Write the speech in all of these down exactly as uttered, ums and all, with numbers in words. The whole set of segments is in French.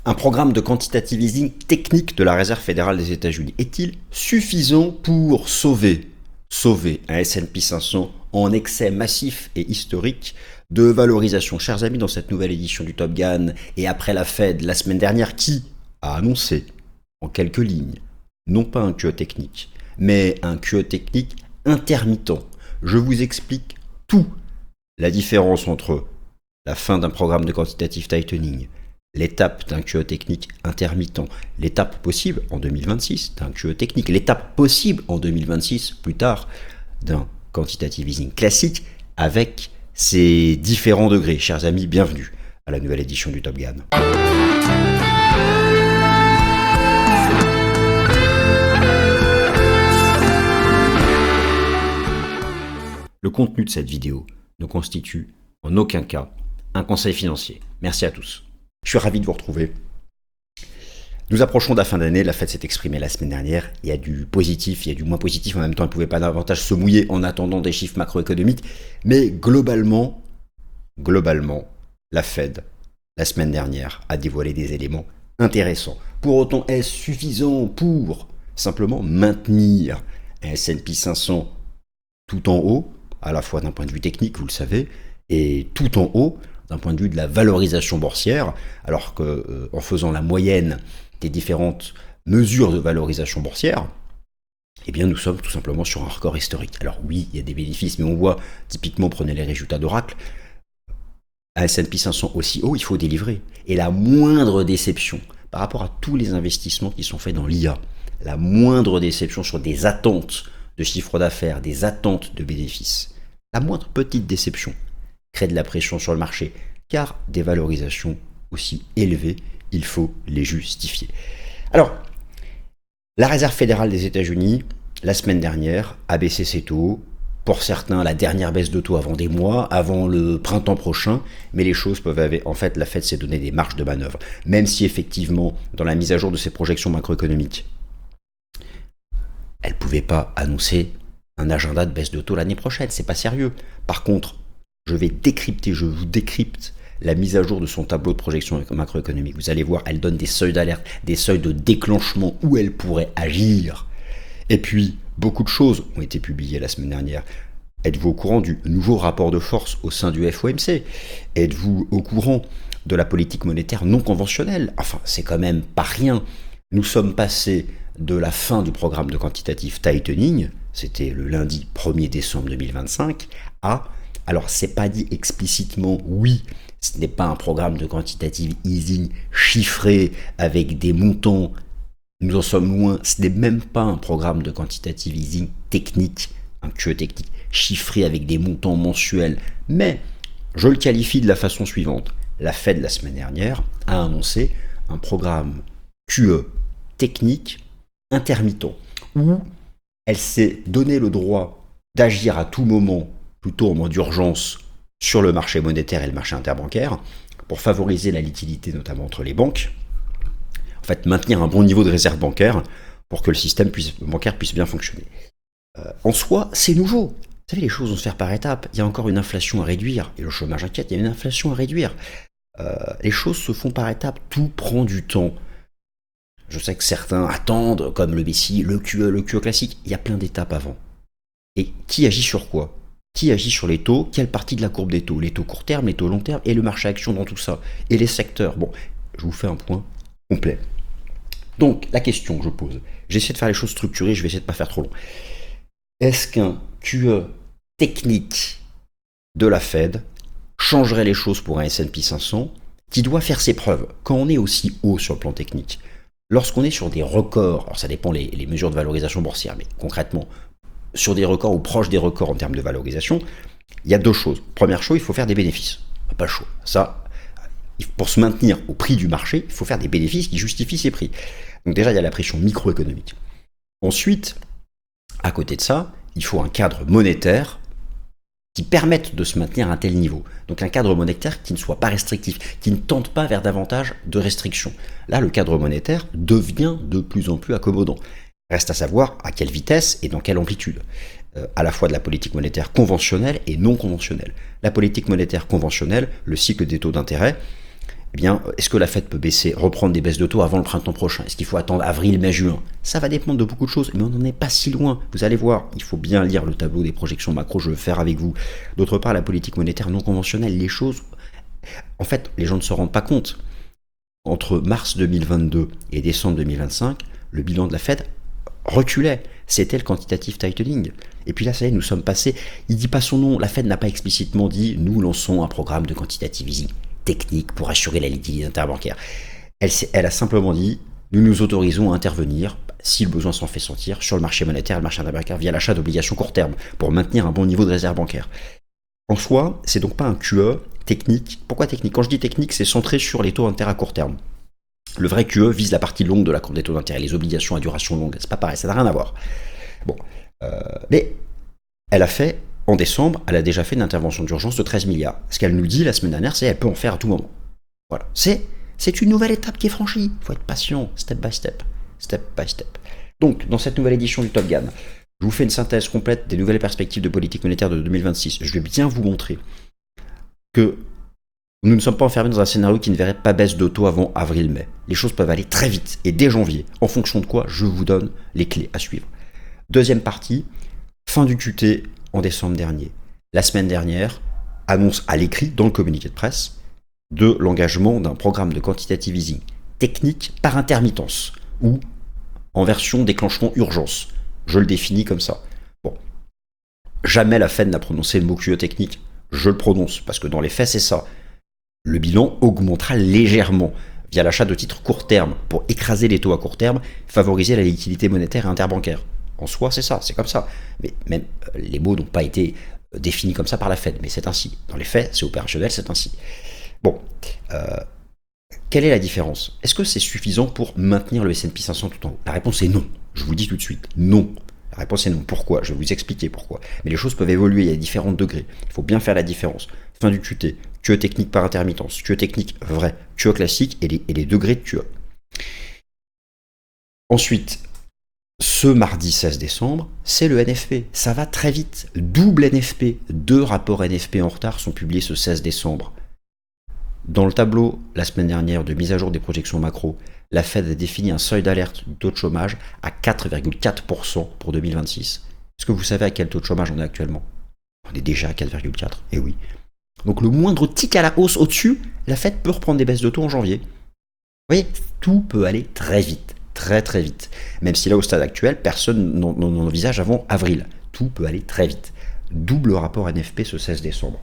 Un programme de quantitative easing technique de la Réserve fédérale des États-Unis est-il suffisant pour sauver, sauver un S and P cinq cents en excès massif et historique de valorisation? Chers amis, dans cette nouvelle édition du Top Gun, et après la Fed la semaine dernière, qui a annoncé en quelques lignes, non pas un Q E technique, mais un Q E technique intermittent. Je vous explique tout. La différence entre la fin d'un programme de quantitative tightening, l'étape d'un Q E technique intermittent, l'étape possible en deux mille vingt-six d'un Q E technique, l'étape possible en deux mille vingt-six, plus tard, d'un quantitative easing classique, avec ses différents degrés. Chers amis, bienvenue à la nouvelle édition du Top Gun. Le contenu de cette vidéo ne constitue en aucun cas un conseil financier. Merci à tous. Je suis ravi de vous retrouver. Nous approchons de la fin d'année, la Fed s'est exprimée la semaine dernière, il y a du positif, il y a du moins positif, en même temps elle ne pouvait pas davantage se mouiller en attendant des chiffres macroéconomiques, mais globalement, globalement, la Fed, la semaine dernière, a dévoilé des éléments intéressants. Pour autant, est-ce suffisant pour simplement maintenir un S and P cinq cents tout en haut, à la fois d'un point de vue technique, vous le savez, et tout en haut, d'un point de vue de la valorisation boursière, alors qu'en euh, faisant la moyenne des différentes mesures de valorisation boursière, eh bien nous sommes tout simplement sur un record historique. Alors oui, il y a des bénéfices, mais on voit, typiquement, prenez les résultats d'Oracle, un S and P cinq cents aussi haut, il faut délivrer. Et la moindre déception, par rapport à tous les investissements qui sont faits dans l'I A, la moindre déception sur des attentes de chiffre d'affaires, des attentes de bénéfices, la moindre petite déception crée de la pression sur le marché, car des valorisations aussi élevées, il faut les justifier. Alors, la Réserve fédérale des États-Unis, la semaine dernière, a baissé ses taux. Pour certains, la dernière baisse de taux avant des mois, avant le printemps prochain, mais les choses peuvent avoir... En fait, la Fed s'est donné des marges de manœuvre, même si effectivement, dans la mise à jour de ses projections macroéconomiques, elle ne pouvait pas annoncer un agenda de baisse de taux l'année prochaine, c'est pas sérieux. Par contre, je vais décrypter, je vous décrypte la mise à jour de son tableau de projection macroéconomique. Vous allez voir, elle donne des seuils d'alerte, des seuils de déclenchement où elle pourrait agir. Et puis, beaucoup de choses ont été publiées la semaine dernière. Êtes-vous au courant du nouveau rapport de force au sein du F O M C? Êtes-vous au courant de la politique monétaire non conventionnelle? Enfin, c'est quand même pas rien. Nous sommes passés de la fin du programme de quantitative tightening, c'était le lundi premier décembre deux mille vingt-cinq, à... Alors, c'est pas dit explicitement, oui, ce n'est pas un programme de quantitative easing chiffré avec des montants, nous en sommes loin, ce n'est même pas un programme de quantitative easing technique, un Q E technique chiffré avec des montants mensuels, mais je le qualifie de la façon suivante. La Fed, la semaine dernière, a annoncé un programme Q E technique intermittent, où elle s'est donné le droit d'agir à tout moment, plutôt en mode d'urgence, sur le marché monétaire et le marché interbancaire, pour favoriser la liquidité, notamment entre les banques. En fait, maintenir un bon niveau de réserve bancaire pour que le système puisse, bancaire puisse bien fonctionner. Euh, en soi, c'est nouveau. Vous savez, les choses vont se faire par étapes. Il y a encore une inflation à réduire, et le chômage inquiète, il y a une inflation à réduire. Euh, les choses se font par étapes, tout prend du temps. Je sais que certains attendent, comme le B C I, le Q E, le Q E classique. Il y a plein d'étapes avant. Et qui agit sur quoi ? Qui agit sur les taux? Quelle partie de la courbe des taux? Les taux court terme, les taux long terme et le marché action dans tout ça. Et les secteurs. Bon, je vous fais un point complet. Donc, la question que je pose, j'essaie de faire les choses structurées, je vais essayer de ne pas faire trop long. Est-ce qu'un Q E technique de la Fed changerait les choses pour un S and P cinq cents qui doit faire ses preuves quand on est aussi haut sur le plan technique? Lorsqu'on est sur des records, alors ça dépend les, les mesures de valorisation boursière, mais concrètement, sur des records ou proches des records en termes de valorisation, il y a deux choses. Première chose, il faut faire des bénéfices. Pas le choix. Ça, pour se maintenir au prix du marché, il faut faire des bénéfices qui justifient ces prix. Donc déjà, il y a la pression microéconomique. Ensuite, à côté de ça, il faut un cadre monétaire qui permette de se maintenir à un tel niveau. Donc un cadre monétaire qui ne soit pas restrictif, qui ne tente pas vers davantage de restrictions. Là, le cadre monétaire devient de plus en plus accommodant. Reste à savoir à quelle vitesse et dans quelle amplitude, euh, à la fois de la politique monétaire conventionnelle et non conventionnelle. La politique monétaire conventionnelle, le cycle des taux d'intérêt, eh bien, est-ce que la Fed peut baisser, reprendre des baisses de taux avant le printemps prochain? Est-ce qu'il faut attendre avril, mai, juin? Ça va dépendre de beaucoup de choses, mais on n'en est pas si loin. Vous allez voir, il faut bien lire le tableau des projections macro, je vais le faire avec vous. D'autre part, la politique monétaire non conventionnelle, les choses... En fait, les gens ne se rendent pas compte. Entre mars deux mille vingt-deux et décembre deux mille vingt-cinq, le bilan de la Fed reculait. C'était le quantitative tightening. Et puis là, ça y est, nous sommes passés. Il ne dit pas son nom. La Fed n'a pas explicitement dit « Nous lançons un programme de quantitative easing technique pour assurer la liquidité interbancaire ». Elle, elle a simplement dit « Nous nous autorisons à intervenir, si le besoin s'en fait sentir, sur le marché monétaire et le marché interbancaire via l'achat d'obligations court terme pour maintenir un bon niveau de réserve bancaire ». En soi, c'est donc pas un Q E technique. Pourquoi technique? Quand je dis technique, c'est centré sur les taux d'intérêt à court terme. Le vrai Q E vise la partie longue de la courbe des taux d'intérêt, les obligations à duration longue. C'est pas pareil, ça n'a rien à voir. Bon, euh, mais elle a fait, en décembre, elle a déjà fait une intervention d'urgence de treize milliards. Ce qu'elle nous dit la semaine dernière, c'est qu'elle peut en faire à tout moment. Voilà, c'est, c'est une nouvelle étape qui est franchie. Il faut être patient, step by step, step by step. Donc, dans cette nouvelle édition du Top Gun, je vous fais une synthèse complète des nouvelles perspectives de politique monétaire de deux mille vingt-six. Je vais bien vous montrer que nous ne sommes pas enfermés dans un scénario qui ne verrait pas baisse de taux avant avril-mai. Les choses peuvent aller très vite, et dès janvier, en fonction de quoi, je vous donne les clés à suivre. Deuxième partie, fin du Q T en décembre dernier. La semaine dernière, annonce à l'écrit, dans le communiqué de presse, de l'engagement d'un programme de quantitative easing technique par intermittence, ou en version déclenchement urgence. Je le définis comme ça. Bon, jamais la Fed n'a prononcé le mot Q E technique, je le prononce, parce que dans les faits, c'est ça. Le bilan augmentera légèrement via l'achat de titres court terme pour écraser les taux à court terme, favoriser la liquidité monétaire et interbancaire. En soi, c'est ça, c'est comme ça. Mais même les mots n'ont pas été définis comme ça par la Fed, mais c'est ainsi. Dans les faits, c'est opérationnel, c'est ainsi. Bon, euh, quelle est la différence? Est-ce que c'est suffisant pour maintenir le S and P cinq cents tout en haut? La réponse est non. Je vous le dis tout de suite, non. La réponse est non. Pourquoi? Je vais vous expliquer pourquoi. Mais les choses peuvent évoluer, il y a différents degrés. Il faut bien faire la différence. Fin du Q T, Q E technique par intermittence, Q E technique vrai, Q E classique et les, et les degrés de Q E. Ensuite, ce mardi seize décembre, c'est le N F P. Ça va très vite. Double N F P. Deux rapports N F P en retard sont publiés ce seize décembre. Dans le tableau, la semaine dernière, de mise à jour des projections macro, la Fed a défini un seuil d'alerte du taux de chômage à quatre virgule quatre pour cent pour deux mille vingt-six. Est-ce que vous savez à quel taux de chômage on est actuellement? On est déjà à quatre virgule quatre. Eh oui. Donc le moindre tic à la hausse au-dessus, la Fed peut reprendre des baisses de taux en janvier. Vous voyez, tout peut aller très vite, très très vite. Même si là, au stade actuel, personne n'en envisage avant avril. Tout peut aller très vite. Double rapport N F P ce seize décembre.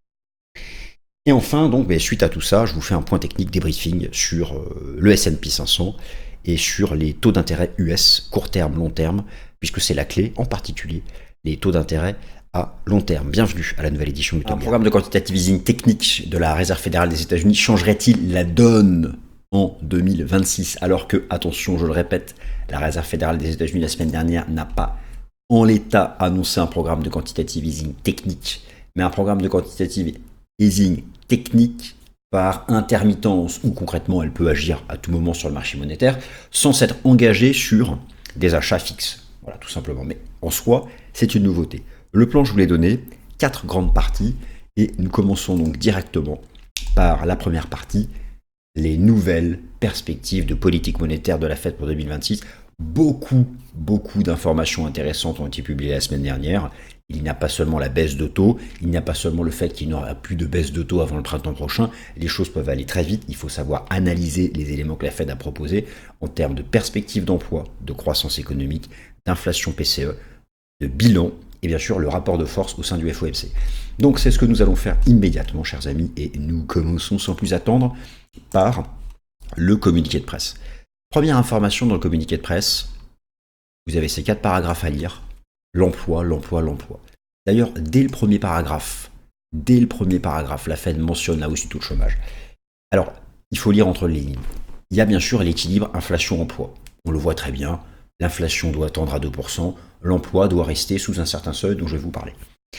Et enfin, donc, suite à tout ça, je vous fais un point technique débriefing sur le S and P cinq cents et sur les taux d'intérêt U S, court terme, long terme, puisque c'est la clé, en particulier les taux d'intérêt à long terme. Bienvenue à la nouvelle édition du Top Gun. Un programme de quantitative easing technique de la Réserve fédérale des États-Unis changerait-il la donne en deux mille vingt-six, alors que, attention, je le répète, la Réserve fédérale des États-Unis la semaine dernière n'a pas en l'état annoncé un programme de quantitative easing technique, mais un programme de quantitative easing technique par intermittence, où concrètement elle peut agir à tout moment sur le marché monétaire, sans s'être engagée sur des achats fixes. Voilà, tout simplement. Mais en soi, c'est une nouveauté. Le plan, je vous l'ai donné, quatre grandes parties, et nous commençons donc directement par la première partie, les nouvelles perspectives de politique monétaire de la Fed pour deux mille vingt-six. Beaucoup, beaucoup d'informations intéressantes ont été publiées la semaine dernière. Il n'y a pas seulement la baisse de taux, il n'y a pas seulement le fait qu'il n'y aura plus de baisse de taux avant le printemps prochain. Les choses peuvent aller très vite. Il faut savoir analyser les éléments que la Fed a proposés en termes de perspectives d'emploi, de croissance économique, d'inflation P C E, de bilan et bien sûr le rapport de force au sein du F O M C. Donc c'est ce que nous allons faire immédiatement, chers amis, et nous commençons sans plus attendre par le communiqué de presse. Première information dans le communiqué de presse, vous avez ces quatre paragraphes à lire. L'emploi, l'emploi, l'emploi. D'ailleurs, dès le premier paragraphe, dès le premier paragraphe, la Fed mentionne la hausse du taux de chômage. Alors, il faut lire entre les lignes. Il y a bien sûr l'équilibre inflation-emploi. On le voit très bien. L'inflation doit tendre à deux pour cent. L'emploi doit rester sous un certain seuil dont je vais vous parler.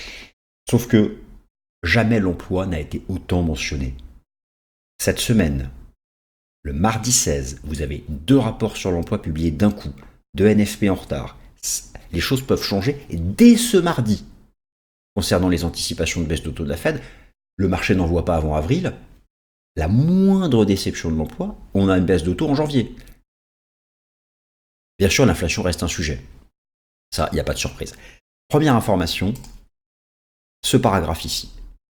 Sauf que jamais l'emploi n'a été autant mentionné. Cette semaine, le mardi seize, vous avez deux rapports sur l'emploi publiés d'un coup, deux N F P en retard. Les choses peuvent changer et dès ce mardi. Concernant les anticipations de baisse de taux de la Fed, le marché n'en voit pas avant avril. la moindre déception de l'emploi, on a une baisse de taux en janvier. Bien sûr, l'inflation reste un sujet. Ça, il n'y a pas de surprise. Première information, ce paragraphe ici.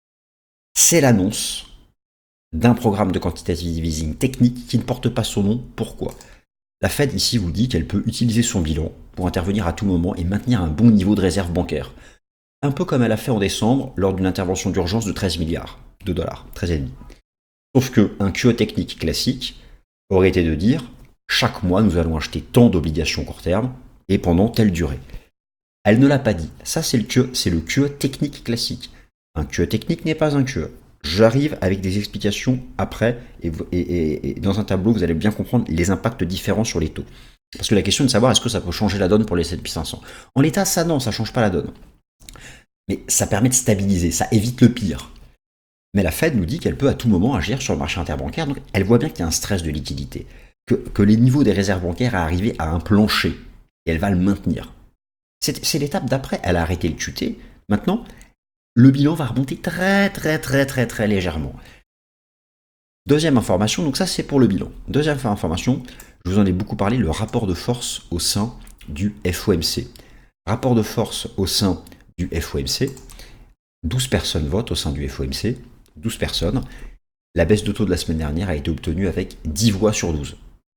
C'est l'annonce d'un programme de quantitative easing technique qui ne porte pas son nom. Pourquoi? La Fed ici vous dit qu'elle peut utiliser son bilan pour intervenir à tout moment et maintenir un bon niveau de réserve bancaire. Un peu comme elle a fait en décembre lors d'une intervention d'urgence de treize milliards de dollars, treize virgule cinq. Sauf qu'un Q E technique classique aurait été de dire chaque mois nous allons acheter tant d'obligations court terme et pendant telle durée. Elle ne l'a pas dit. Ça c'est le Q E, c'est le Q E technique classique. Un Q E technique n'est pas un Q E. J'arrive avec des explications après et, et, et, et dans un tableau vous allez bien comprendre les impacts différents sur les taux. Parce que la question est de savoir est-ce que ça peut changer la donne pour les S and P cinq cents. En l'état ça non, ça change pas la donne. Mais ça permet de stabiliser, ça évite le pire. Mais la Fed nous dit qu'elle peut à tout moment agir sur le marché interbancaire, donc elle voit bien qu'il y a un stress de liquidité, que, que les niveaux des réserves bancaires a arrivé à un plancher, et elle va le maintenir. C'est, c'est l'étape d'après, elle a arrêté le Q T, maintenant, le bilan va remonter très très très très très légèrement. Deuxième information, donc ça c'est pour le bilan. Deuxième information, je vous en ai beaucoup parlé, le rapport de force au sein du F O M C. Rapport de force au sein du F O M C, douze personnes votent au sein du F O M C, douze personnes. La baisse de taux de la semaine dernière a été obtenue avec dix voix sur douze.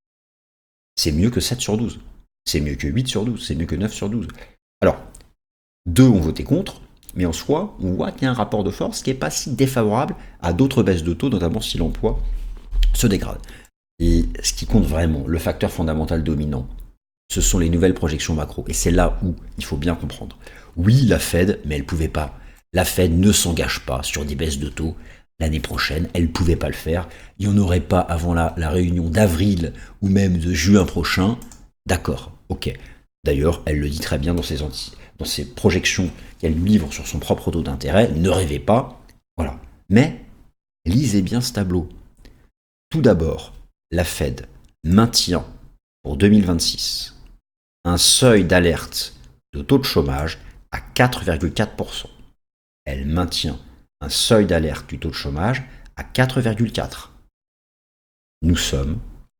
C'est mieux que sept sur douze. C'est mieux que huit sur douze. C'est mieux que neuf sur douze. Alors, deux ont voté contre, mais en soi, on voit qu'il y a un rapport de force qui n'est pas si défavorable à d'autres baisses de taux, notamment si l'emploi se dégrade. Et ce qui compte vraiment, le facteur fondamental dominant, ce sont les nouvelles projections macro. Et c'est là où il faut bien comprendre. Oui, la Fed, mais elle ne pouvait pas. La Fed ne s'engage pas sur des baisses de taux l'année prochaine. Elle ne pouvait pas le faire. Il n'y en aurait pas avant la, la réunion d'avril ou même de juin prochain. D'accord, ok. D'ailleurs, elle le dit très bien dans ses, anti, dans ses projections qu'elle nous livre sur son propre taux d'intérêt. Ne rêvez pas. Voilà. Mais lisez bien ce tableau. Tout d'abord, la Fed maintient pour deux mille vingt-six un seuil d'alerte de taux de chômage à quatre virgule quatre pour cent. Elle maintient un seuil d'alerte du taux de chômage à quatre virgule quatre. Nous sommes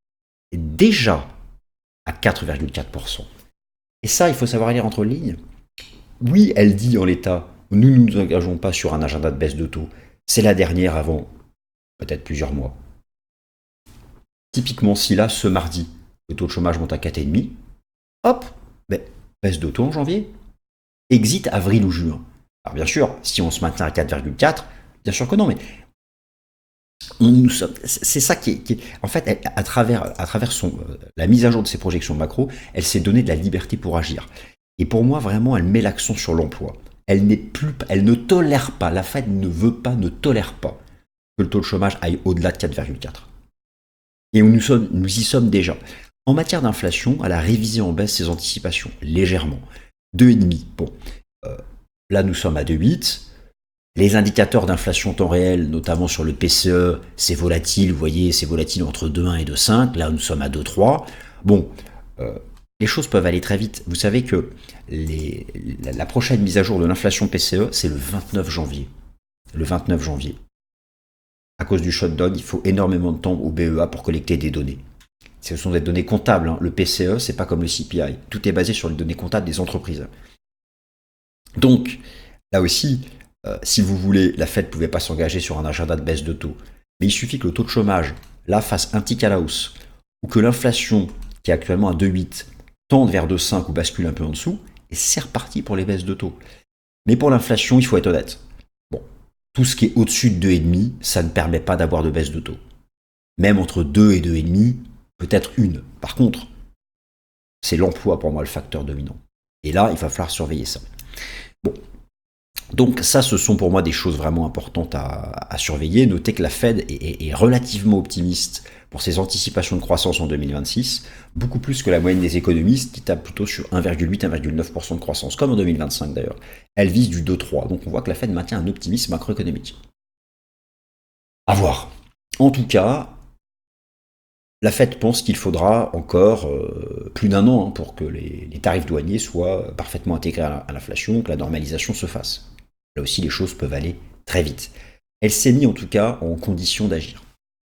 déjà à quatre virgule quatre pour cent. Et ça, il faut savoir lire entre les lignes. Oui, elle dit en l'état, nous ne nous engageons pas sur un agenda de baisse de taux. C'est la dernière avant peut-être plusieurs mois. Typiquement, si là, ce mardi, le taux de chômage monte à quatre virgule cinq, hop, ben, baisse de taux en janvier. Exit avril ou juin. Alors bien sûr, si on se maintient à quatre virgule quatre, bien sûr que non, mais on, nous sommes, c'est ça qui est, qui est en fait, elle, à travers, à travers son, la mise à jour de ses projections macro, elle s'est donné de la liberté pour agir. Et pour moi, vraiment, elle met l'accent sur l'emploi. Elle n'est plus, elle ne tolère pas, la Fed ne veut pas, ne tolère pas que le taux de chômage aille au-delà de quatre virgule quatre. Et nous, sommes, nous y sommes déjà. En matière d'inflation, elle a révisé en baisse ses anticipations, légèrement. deux virgule cinq. Bon, euh, là nous sommes à deux virgule huit. Les indicateurs d'inflation temps réel, notamment sur le P C E, c'est volatile, vous voyez, c'est volatile entre deux virgule un et deux virgule cinq. Là nous sommes à deux virgule trois. Bon, euh, les choses peuvent aller très vite. Vous savez que les, la, la prochaine mise à jour de l'inflation P C E, c'est le vingt-neuf janvier. Le vingt-neuf janvier. À cause du shutdown, il faut énormément de temps au B E A pour collecter des données. Ce sont des données comptables. Hein. Le P C E, c'est pas comme le C P I. Tout est basé sur les données comptables des entreprises. Donc, là aussi, euh, si vous voulez, la Fed ne pouvait pas s'engager sur un agenda de baisse de taux. Mais il suffit que le taux de chômage, là, fasse un tic à la hausse, ou que l'inflation, qui est actuellement à deux virgule huit, tende vers deux virgule cinq ou bascule un peu en dessous, et c'est reparti pour les baisses de taux. Mais pour l'inflation, il faut être honnête. Bon, tout ce qui est au-dessus de deux virgule cinq, ça ne permet pas d'avoir de baisse de taux. Même entre deux et deux virgule cinq, peut-être une. Par contre, c'est l'emploi pour moi le facteur dominant. Et là, il va falloir surveiller ça. Bon, donc ça, ce sont pour moi des choses vraiment importantes à, à surveiller. Notez que la Fed est, est, est relativement optimiste pour ses anticipations de croissance en deux mille vingt-six, beaucoup plus que la moyenne des économistes qui tapent plutôt sur un virgule huit à un virgule neuf pour cent de croissance, comme en deux mille vingt-cinq d'ailleurs. Elle vise du deux virgule trois, donc on voit que la Fed maintient un optimisme macroéconomique. À voir. En tout cas, la Fed pense qu'il faudra encore euh, plus d'un an hein, pour que les, les tarifs douaniers soient parfaitement intégrés à, à l'inflation, que la normalisation se fasse. Là aussi, les choses peuvent aller très vite. Elle s'est mise en tout cas en condition d'agir.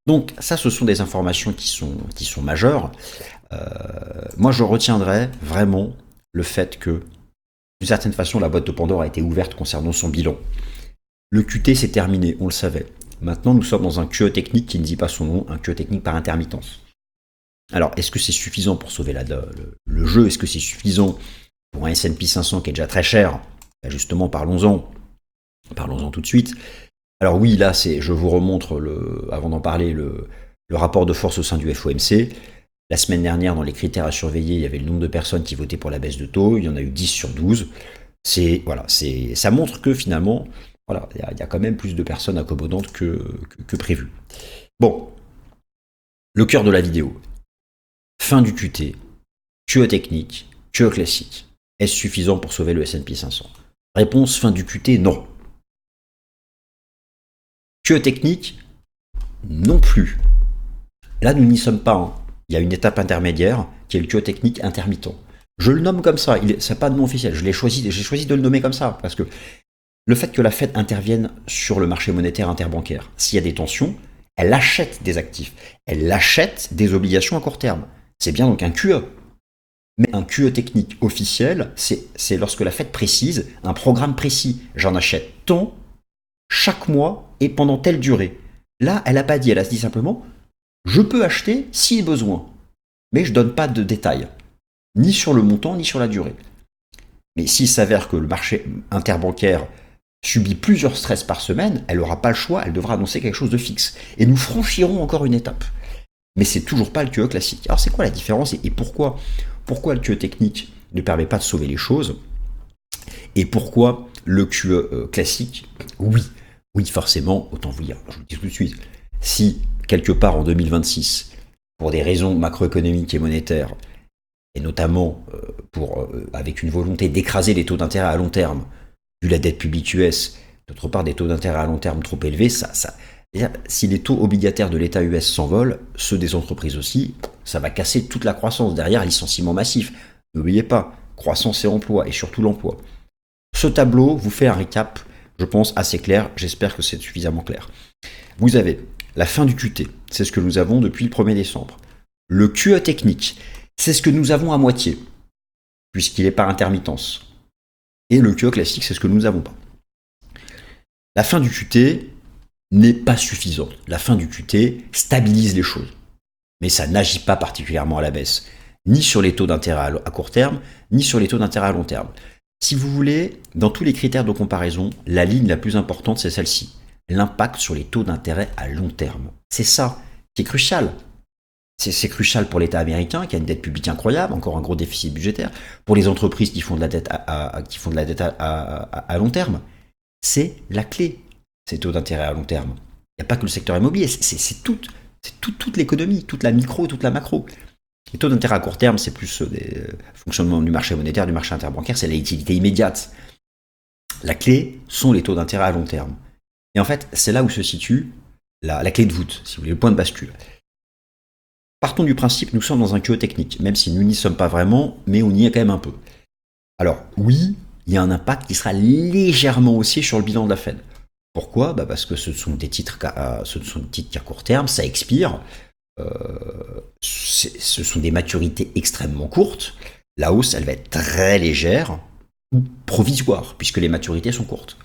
Donc ça, ce sont des informations qui sont, qui sont majeures. Euh, moi, je retiendrai vraiment le fait que, d'une certaine façon, la boîte de Pandore a été ouverte concernant son bilan. Le Q T, c'est terminé, on le savait. Maintenant, nous sommes dans un Q E technique qui ne dit pas son nom, un Q E technique par intermittence. Alors, est-ce que c'est suffisant pour sauver la, le, le jeu? Est-ce que c'est suffisant pour un S and P cinq cents qui est déjà très cher? Ben justement, parlons-en. Parlons-en tout de suite. Alors oui, là, c'est, je vous remontre, le, avant d'en parler, le, le rapport de force au sein du F O M C. La semaine dernière, dans les critères à surveiller, il y avait le nombre de personnes qui votaient pour la baisse de taux. Il y en a eu dix sur douze. C'est, voilà, c'est, ça montre que finalement, voilà, il y, a, il y a quand même plus de personnes accommodantes que, que, que prévu. Bon, le cœur de la vidéo. Fin du Q T, Q E technique, Q E classique. Est-ce suffisant pour sauver le S and P cinq cents? Réponse, fin du Q T, non. Q E technique, non plus. Là, nous n'y sommes pas. Hein. Il y a une étape intermédiaire qui est le Q E technique intermittent. Je le nomme comme ça, ce n'est pas de nom officiel. Je l'ai choisi, j'ai choisi de le nommer comme ça parce que le fait que la Fed intervienne sur le marché monétaire interbancaire, s'il y a des tensions, elle achète des actifs, elle achète des obligations à court terme. C'est bien donc un Q E. Mais un Q E technique officiel, c'est lorsque la Fed précise un programme précis. J'en achète tant, chaque mois et pendant telle durée. Là, elle n'a pas dit, elle a dit simplement, je peux acheter si besoin. Mais je ne donne pas de détails, ni sur le montant, ni sur la durée. Mais s'il s'avère que le marché interbancaire subit plusieurs stress par semaine, elle n'aura pas le choix, elle devra annoncer quelque chose de fixe. Et nous franchirons encore une étape. Mais c'est toujours pas le Q E classique. Alors c'est quoi la différence et pourquoi, pourquoi le Q E technique ne permet pas de sauver les choses? Et pourquoi le Q E classique, oui, oui forcément, autant vous dire, je vous le dis tout de suite, si quelque part en deux mille vingt-six, pour des raisons macroéconomiques et monétaires, et notamment pour, euh, avec une volonté d'écraser les taux d'intérêt à long terme, vu la dette publique U S, d'autre part des taux d'intérêt à long terme trop élevés, ça, ça, si les taux obligataires de l'État U S s'envolent, ceux des entreprises aussi, ça va casser toute la croissance. Derrière, licenciement massif. N'oubliez pas, croissance et emploi, et surtout l'emploi. Ce tableau vous fait un récap, je pense, assez clair. J'espère que c'est suffisamment clair. Vous avez la fin du Q T, c'est ce que nous avons depuis le premier décembre. Le Q E technique, c'est ce que nous avons à moitié, puisqu'il est par intermittence. Et le Q E classique, c'est ce que nous n'avons pas. La fin du Q T n'est pas suffisante. La fin du Q T stabilise les choses. Mais ça n'agit pas particulièrement à la baisse, ni sur les taux d'intérêt à court terme, ni sur les taux d'intérêt à long terme. Si vous voulez, dans tous les critères de comparaison, la ligne la plus importante, c'est celle-ci. L'impact sur les taux d'intérêt à long terme. C'est ça qui est crucial. C'est crucial pour l'État américain qui a une dette publique incroyable, encore un gros déficit budgétaire, pour les entreprises qui font de la dette à, à, qui font de la dette à, à, à long terme. C'est la clé, ces taux d'intérêt à long terme. Il n'y a pas que le secteur immobilier, c'est tout, tout, toute l'économie, toute la micro, toute la macro. Les taux d'intérêt à court terme, c'est plus des fonctionnements du marché monétaire, du marché interbancaire, c'est la liquidité immédiate. La clé sont les taux d'intérêt à long terme. Et en fait, c'est là où se situe la, la clé de voûte, si vous voulez, le point de bascule. Partons du principe, nous sommes dans un Q E technique, même si nous n'y sommes pas vraiment, mais on y est quand même un peu. Alors, oui, il y a un impact qui sera légèrement haussier sur le bilan de la Fed. Pourquoi? Bah parce que ce sont des titres, ce sont des titres qui à court terme, ça expire. Euh, ce sont des maturités extrêmement courtes. La hausse, elle va être très légère ou provisoire, puisque les maturités sont courtes.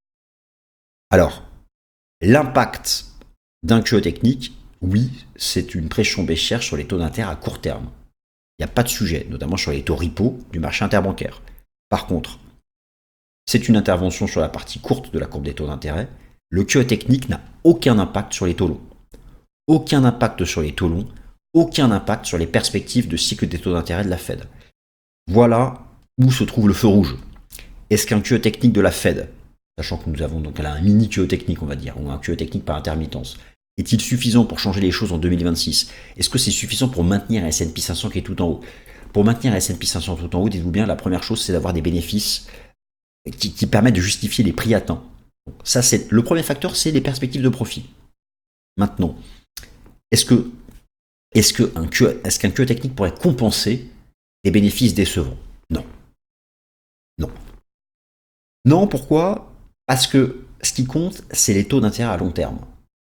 Alors, l'impact d'un Q E technique, oui, c'est une pression baissière sur les taux d'intérêt à court terme. Il n'y a pas de sujet, notamment sur les taux repo du marché interbancaire. Par contre, c'est une intervention sur la partie courte de la courbe des taux d'intérêt. Le Q E technique n'a aucun impact sur les taux longs. Aucun impact sur les taux longs, aucun impact sur les perspectives de cycle des taux d'intérêt de la Fed. Voilà où se trouve le feu rouge. Est-ce qu'un Q E technique de la Fed, sachant que nous avons donc là un mini Q E technique, on va dire, ou un Q E technique par intermittence, est-il suffisant pour changer les choses en deux mille vingt-six? Est-ce que c'est suffisant pour maintenir un S and P cinq cents qui est tout en haut? Pour maintenir un S and P cinq cents tout en haut, dites-vous bien, la première chose, c'est d'avoir des bénéfices qui, qui permettent de justifier les prix atteints. Donc, ça, c'est le premier facteur, c'est les perspectives de profit. Maintenant, est-ce que est-ce qu'un Q E, est-ce qu'un Q E technique pourrait compenser des bénéfices décevants? Non. Non. Non, pourquoi? Parce que ce qui compte, c'est les taux d'intérêt à long terme.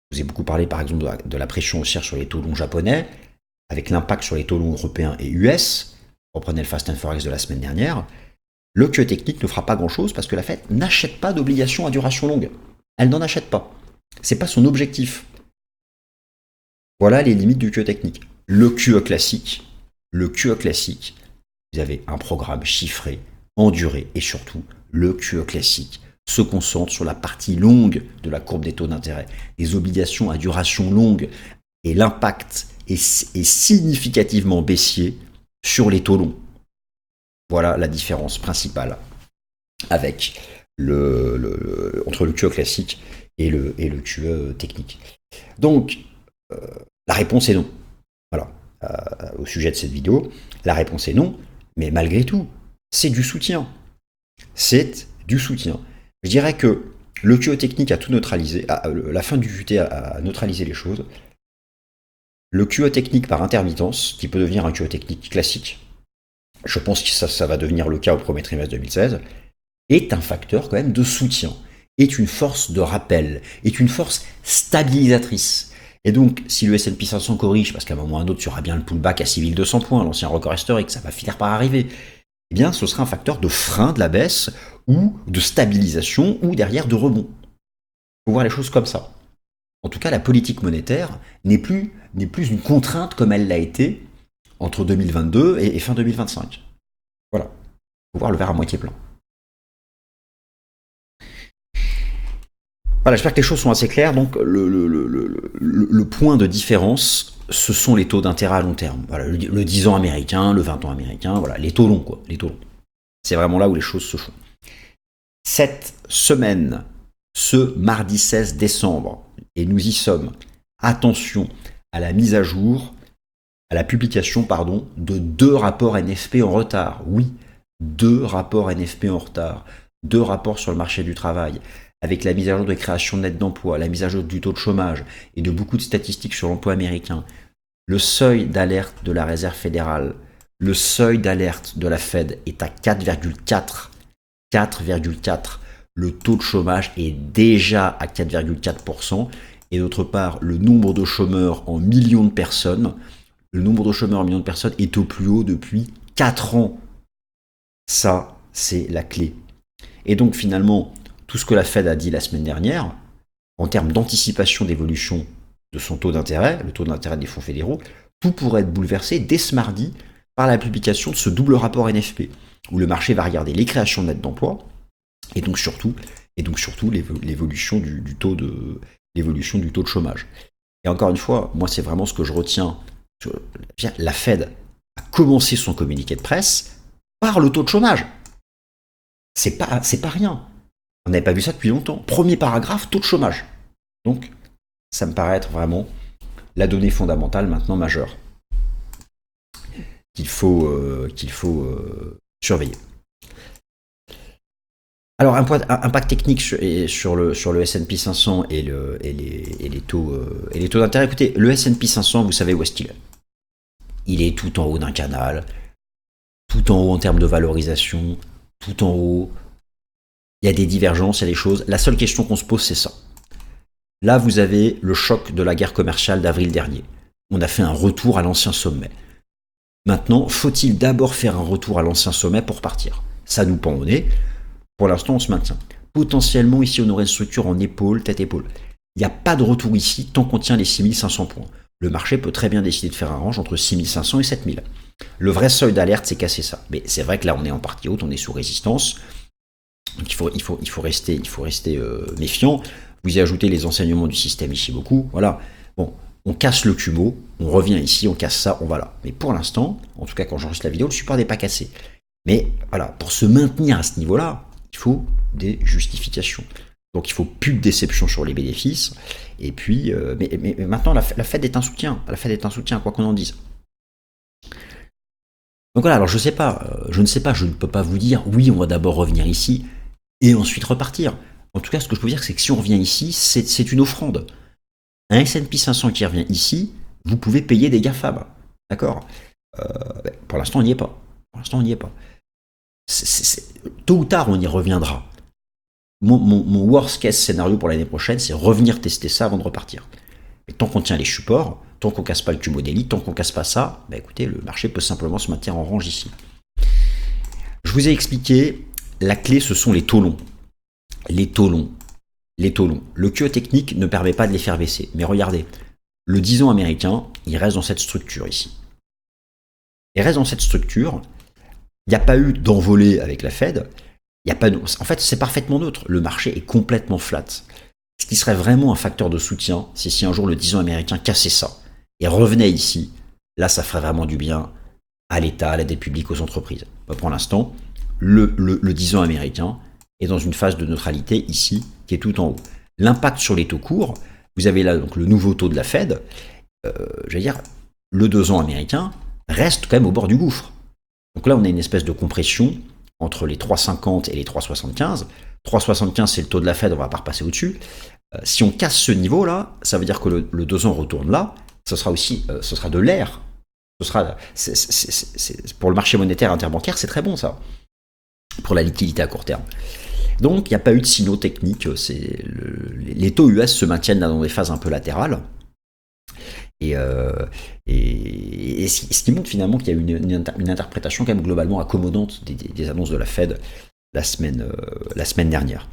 Je vous ai beaucoup parlé par exemple de la, de la pression haussière sur les taux longs japonais, avec l'impact sur les taux longs européens et U S. Reprenez le Fast and Forex de la semaine dernière. Le Q E technique ne fera pas grand-chose parce que la Fed n'achète pas d'obligations à duration longue. Elle n'en achète pas. C'est pas son objectif. Voilà les limites du Q E technique. Le Q E classique, le Q E classique, vous avez un programme chiffré, en durée, et surtout, le Q E classique se concentre sur la partie longue de la courbe des taux d'intérêt. Les obligations à duration longue et l'impact est, est significativement baissier sur les taux longs. Voilà la différence principale avec le, le, le, entre le Q E classique et le, et le Q E technique. Donc, euh, la réponse est non. Voilà. Euh, au sujet de cette vidéo, la réponse est non, mais malgré tout, c'est du soutien. C'est du soutien. Je dirais que le Q E technique a tout neutralisé, a, la fin du Q T a, a neutralisé les choses. Le Q E technique par intermittence, qui peut devenir un Q E technique classique, je pense que ça, ça va devenir le cas au premier trimestre deux mille seize, est un facteur quand même de soutien, est une force de rappel, est une force stabilisatrice. Et donc, si le S and P cinq cents corrige, parce qu'à un moment ou à un autre, il y aura bien le pullback à six mille deux cents points, l'ancien record historique, ça va finir par arriver, eh bien, ce sera un facteur de frein de la baisse, ou de stabilisation, ou derrière de rebond. Il faut voir les choses comme ça. En tout cas, la politique monétaire n'est plus, n'est plus une contrainte comme elle l'a été entre deux mille vingt-deux et, et fin deux mille vingt-cinq. Voilà. Il faut voir le verre à moitié plein. Voilà, j'espère que les choses sont assez claires. Donc, le, le, le, le, le point de différence, ce sont les taux d'intérêt à long terme. Voilà, le, le dix ans américain, le vingt ans américain, voilà, les taux longs, quoi. Les taux longs. C'est vraiment là où les choses se font. Cette semaine, ce mardi seize décembre, et nous y sommes, attention à la mise à jour, à la publication, pardon, de deux rapports N F P en retard. Oui, deux rapports N F P en retard. Deux rapports sur le marché du travail, avec la mise à jour de création nette d'emploi, la mise à jour du taux de chômage et de beaucoup de statistiques sur l'emploi américain. Le seuil d'alerte de la Réserve fédérale, le seuil d'alerte de la Fed est à quatre virgule quatre. quatre virgule quatre. Le taux de chômage est déjà à quatre virgule quatre pour cent. Et d'autre part, le nombre de chômeurs en millions de personnes, le nombre de chômeurs en millions de personnes est au plus haut depuis quatre ans. Ça, c'est la clé. Et donc finalement, tout ce que la Fed a dit la semaine dernière, en termes d'anticipation d'évolution de son taux d'intérêt, le taux d'intérêt des fonds fédéraux, tout pourrait être bouleversé dès ce mardi par la publication de ce double rapport N F P, où le marché va regarder les créations nettes d'emploi, et donc surtout, et donc surtout l'évolution du, du taux de l'évolution du taux de chômage. Et encore une fois, moi c'est vraiment ce que je retiens. La Fed a commencé son communiqué de presse par le taux de chômage. C'est pas, c'est pas rien. On n'avait pas vu ça depuis longtemps. Premier paragraphe, taux de chômage. Donc, ça me paraît être vraiment la donnée fondamentale maintenant majeure qu'il faut, euh, qu'il faut euh, surveiller. Alors, un point, un impact technique sur, sur, le, sur le S and P cinq cents et, le, et, les, et les taux, euh, et les taux d'intérêt. Écoutez, le S and P cinq cents, vous savez où est-ce qu'il est? Il est tout en haut d'un canal, tout en haut en termes de valorisation, tout en haut. Il y a des divergences, il y a des choses. La seule question qu'on se pose, c'est ça. Là, vous avez le choc de la guerre commerciale d'avril dernier. On a fait un retour à l'ancien sommet. Maintenant, faut-il d'abord faire un retour à l'ancien sommet pour partir? Ça nous pend au nez. Pour l'instant, on se maintient. Potentiellement, ici, on aurait une structure en épaule, tête-épaule. Il n'y a pas de retour ici tant qu'on tient les six mille cinq cents points. Le marché peut très bien décider de faire un range entre six mille cinq cents et sept mille. Le vrai seuil d'alerte, c'est casser ça. Mais c'est vrai que là, on est en partie haute, on est sous résistance. Donc il faut, il faut, il faut rester, il faut rester euh, méfiant. Vous y ajoutez les enseignements du système Ishimoku. Voilà. Bon, on casse le Kumo, on revient ici, on casse ça, on va là. Mais pour l'instant, en tout cas quand j'enregistre la vidéo, le support n'est pas cassé. Mais voilà, pour se maintenir à ce niveau-là, il faut des justifications. Donc il faut plus de déception sur les bénéfices. Et puis, euh, mais, mais, mais maintenant, la, la Fed est un soutien. La Fed est un soutien, quoi qu'on en dise. Donc voilà, alors je sais pas, euh, je ne sais pas, je ne peux pas vous dire, oui, on va d'abord revenir ici et ensuite repartir. En tout cas, ce que je peux vous dire, c'est que si on revient ici, c'est, c'est une offrande. Un S and P cinq cents qui revient ici, vous pouvez payer des GAFAM. D'accord euh, Pour l'instant, on n'y est pas. Pour l'instant, on n'y est pas. C'est, c'est, c'est... Tôt ou tard, on y reviendra. mon, mon, mon worst case scénario pour l'année prochaine, c'est revenir tester ça avant de repartir. Mais tant qu'on tient les supports, tant qu'on casse pas le Kumo Daily, tant qu'on casse pas ça, bah écoutez, le marché peut simplement se maintenir en range ici. Je vous ai expliqué, la clé, ce sont les taux longs. Les taux longs. Les taux longs. Le Q E technique ne permet pas de les faire baisser. Mais regardez, le dix ans américain, il reste dans cette structure ici. Il reste dans cette structure. Il n'y a pas eu d'envolée avec la Fed. Il y a pas de... En fait, c'est parfaitement neutre. Le marché est complètement flat. Ce qui serait vraiment un facteur de soutien, c'est si un jour le dix ans américain cassait ça et revenait ici. Là, ça ferait vraiment du bien à l'État, à la dette publique, aux entreprises. Pour l'instant, le, le, le dix ans américain est dans une phase de neutralité ici, qui est tout en haut. L'impact sur les taux courts, vous avez là donc le nouveau taux de la Fed, euh, je veux dire, le deux ans américain reste quand même au bord du gouffre. Donc là, on a une espèce de compression entre les trois virgule cinquante et les trois virgule soixante-quinze. trois virgule soixante-quinze, c'est le taux de la Fed, on ne va pas repasser au-dessus. Euh, si on casse ce niveau-là, ça veut dire que le, le deux ans retourne là, ce sera aussi euh, ce sera de l'air. Ce sera, c'est, c'est, c'est, c'est, pour le marché monétaire interbancaire, c'est très bon ça, pour la liquidité à court terme. Donc il n'y a pas eu de signaux techniques, c'est le, les taux U S se maintiennent là dans des phases un peu latérales. Et, euh, et, et ce qui montre finalement qu'il y a une, une, une interprétation quand même globalement accommodante des, des, des annonces de la Fed la semaine, euh, la semaine dernière.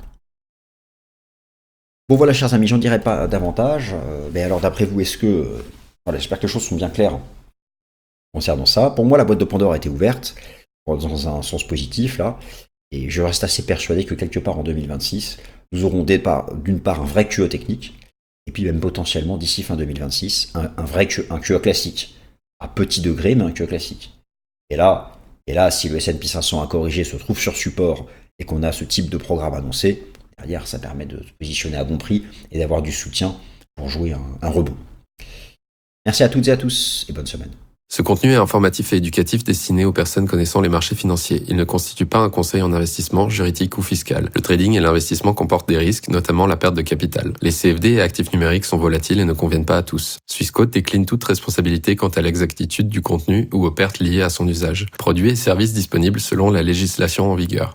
Bon voilà chers amis, j'en dirai pas davantage. Euh, mais alors d'après vous, est-ce que... Euh, voilà, j'espère que les choses sont bien claires concernant ça. Pour moi, la boîte de Pandore a été ouverte dans un sens positif là. Et je reste assez persuadé que quelque part en deux mille vingt-six, nous aurons d'une part un vrai Q E technique, et puis même potentiellement d'ici fin deux mille vingt-six, un, un vrai Q E, un Q E classique. À petit degré, mais un Q E classique. Et là, et là si le S and P cinq cents à corriger se trouve sur support et qu'on a ce type de programme annoncé, derrière ça permet de se positionner à bon prix et d'avoir du soutien pour jouer un, un rebond. Merci à toutes et à tous et bonne semaine. Ce contenu est informatif et éducatif destiné aux personnes connaissant les marchés financiers. Il ne constitue pas un conseil en investissement, juridique ou fiscal. Le trading et l'investissement comportent des risques, notamment la perte de capital. Les C F D et actifs numériques sont volatiles et ne conviennent pas à tous. Swissquote décline toute responsabilité quant à l'exactitude du contenu ou aux pertes liées à son usage. Produits et services disponibles selon la législation en vigueur.